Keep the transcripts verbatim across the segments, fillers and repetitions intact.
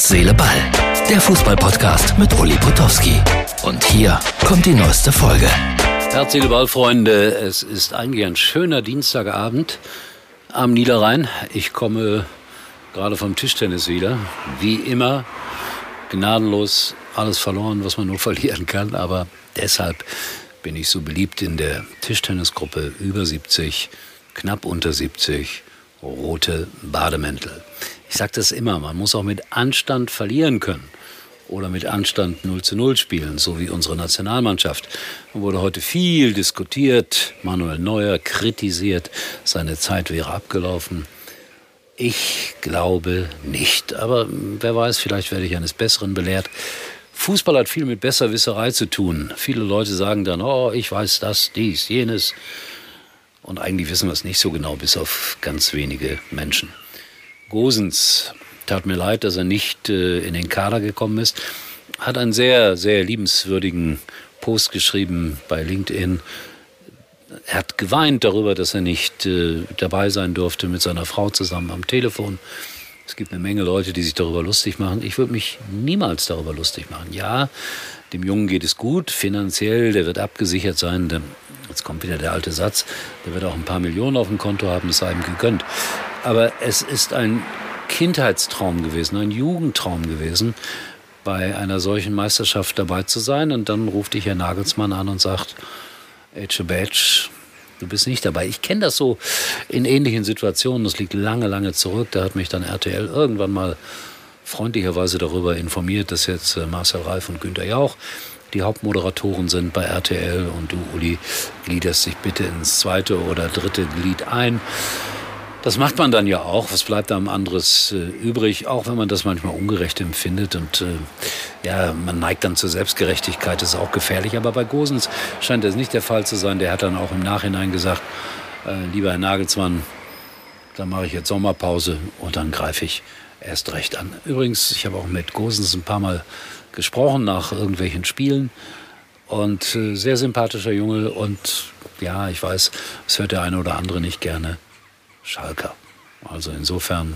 Herz, Seele, Ball. Der Fußball-Podcast mit Uli Potowski. Und hier kommt die neueste Folge. Herz, Seele, Ball, Freunde. Es ist eigentlich ein schöner Dienstagabend am Niederrhein. Ich komme gerade vom Tischtennis wieder. Wie immer, gnadenlos alles verloren, was man nur verlieren kann. Aber deshalb bin ich so beliebt in der Tischtennisgruppe über siebzig, knapp unter siebzig, rote Bademäntel. Ich sage das immer, man muss auch mit Anstand verlieren können oder mit Anstand null zu null spielen, so wie unsere Nationalmannschaft. Da wurde heute viel diskutiert, Manuel Neuer kritisiert, seine Zeit wäre abgelaufen. Ich glaube nicht, aber wer weiß, vielleicht werde ich eines Besseren belehrt. Fußball hat viel mit Besserwisserei zu tun. Viele Leute sagen dann, oh, ich weiß das, dies, jenes. Und eigentlich wissen wir es nicht so genau, bis auf ganz wenige Menschen. Gosens, tat mir leid, dass er nicht äh, in den Kader gekommen ist, hat einen sehr, sehr liebenswürdigen Post geschrieben bei LinkedIn. Er hat geweint darüber, dass er nicht äh, dabei sein durfte mit seiner Frau zusammen am Telefon. Es gibt eine Menge Leute, die sich darüber lustig machen. Ich würde mich niemals darüber lustig machen. Ja, dem Jungen geht es gut, finanziell, der wird abgesichert sein. Der, jetzt kommt wieder der alte Satz, der wird auch ein paar Millionen auf dem Konto haben, das sei ihm gegönnt. Aber es ist ein Kindheitstraum gewesen, ein Jugendtraum gewesen, bei einer solchen Meisterschaft dabei zu sein. Und dann ruft dich Herr Nagelsmann an und sagt, Ätsche Bätsch, du bist nicht dabei. Ich kenne das so in ähnlichen Situationen. Das liegt lange, lange zurück. Da hat mich dann R T L irgendwann mal freundlicherweise darüber informiert, dass jetzt Marcel Reif und Günther Jauch die Hauptmoderatoren sind bei R T L. Und du, Uli, gliederst dich bitte ins zweite oder dritte Glied ein. Das macht man dann ja auch. Was bleibt einem anderes äh, übrig? Auch wenn man das manchmal ungerecht empfindet. Und äh, ja, man neigt dann zur Selbstgerechtigkeit. Das ist auch gefährlich. Aber bei Gosens scheint das nicht der Fall zu sein. Der hat dann auch im Nachhinein gesagt, äh, lieber Herr Nagelsmann, dann mache ich jetzt Sommerpause und dann greife ich erst recht an. Übrigens, ich habe auch mit Gosens ein paar Mal gesprochen nach irgendwelchen Spielen. Und äh, sehr sympathischer Junge. Und ja, ich weiß, es hört der eine oder andere nicht gerne. Schalker. Also insofern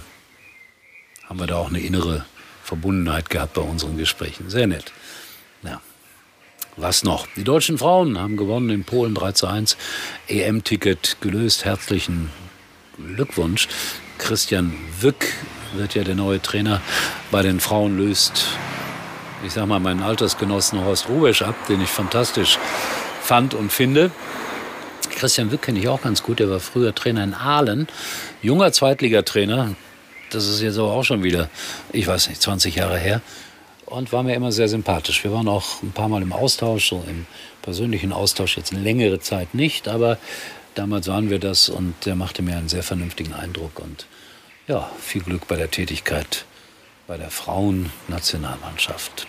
haben wir da auch eine innere Verbundenheit gehabt bei unseren Gesprächen. Sehr nett. Ja. Was noch? Die deutschen Frauen haben gewonnen in Polen drei zu eins. E M-Ticket gelöst. Herzlichen Glückwunsch. Christian Wück wird ja der neue Trainer bei den Frauen, löst, ich sag mal, meinen Altersgenossen Horst Rubesch ab, den ich fantastisch fand und finde. Christian Wück kenne ich auch ganz gut, der war früher Trainer in Aalen, junger Zweitligatrainer, das ist jetzt aber auch schon wieder, ich weiß nicht, zwanzig Jahre her, und war mir immer sehr sympathisch. Wir waren auch ein paar Mal im Austausch, so im persönlichen Austausch, jetzt eine längere Zeit nicht, aber damals waren wir das und der machte mir einen sehr vernünftigen Eindruck und ja, viel Glück bei der Tätigkeit bei der Frauennationalmannschaft.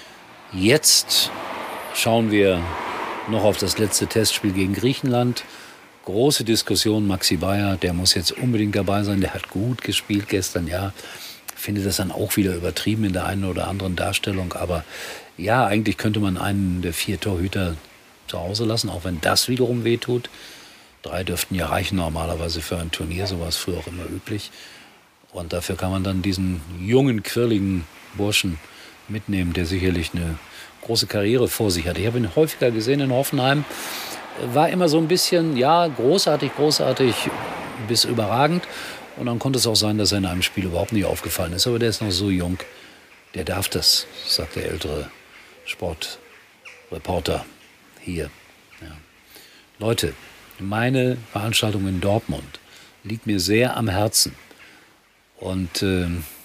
Jetzt schauen wir noch auf das letzte Testspiel gegen Griechenland. Große Diskussion, Maxi Bayer, der muss jetzt unbedingt dabei sein. Der hat gut gespielt gestern, ja. Finde das dann auch wieder übertrieben in der einen oder anderen Darstellung. Aber ja, eigentlich könnte man einen der vier Torhüter zu Hause lassen, auch wenn das wiederum wehtut. Drei dürften ja reichen normalerweise für ein Turnier, so war es früher auch immer üblich. Und dafür kann man dann diesen jungen, quirligen Burschen mitnehmen, der sicherlich eine große Karriere vor sich hatte. Ich habe ihn häufiger gesehen in Hoffenheim. War immer so ein bisschen, ja, großartig, großartig, bis überragend. Und dann konnte es auch sein, dass er in einem Spiel überhaupt nicht aufgefallen ist. Aber der ist noch so jung. Der darf das, sagt der ältere Sportreporter hier. Ja. Leute, meine Veranstaltung in Dortmund liegt mir sehr am Herzen. Und äh,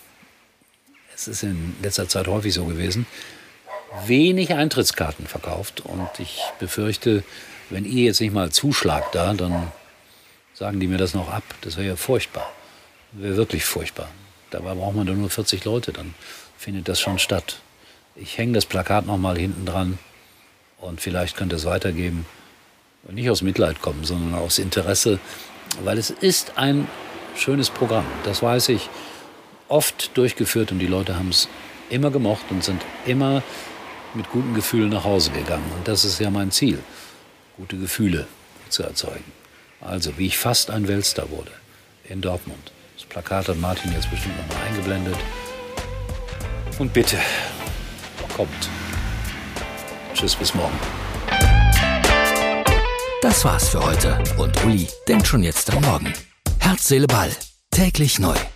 es ist in letzter Zeit häufig so gewesen, wenig Eintrittskarten verkauft und ich befürchte, wenn ihr jetzt nicht mal zuschlagt da, dann sagen die mir das noch ab. Das wäre ja furchtbar. Wäre wirklich furchtbar. Dabei braucht man doch nur vierzig Leute, dann findet das schon statt. Ich hänge das Plakat noch mal hinten dran und vielleicht könnt ihr es weitergeben. Und nicht aus Mitleid kommen, sondern aus Interesse, weil es ist ein schönes Programm. Das weiß ich, oft durchgeführt und die Leute haben es immer gemocht und sind immer mit guten Gefühlen nach Hause gegangen. Und das ist ja mein Ziel, gute Gefühle zu erzeugen. Also, wie ich fast ein Weltstar wurde in Dortmund. Das Plakat hat Martin jetzt bestimmt noch mal eingeblendet. Und bitte, kommt. Tschüss, bis morgen. Das war's für heute und Uli denkt schon jetzt an morgen. Herz, Seele, Ball. Täglich neu.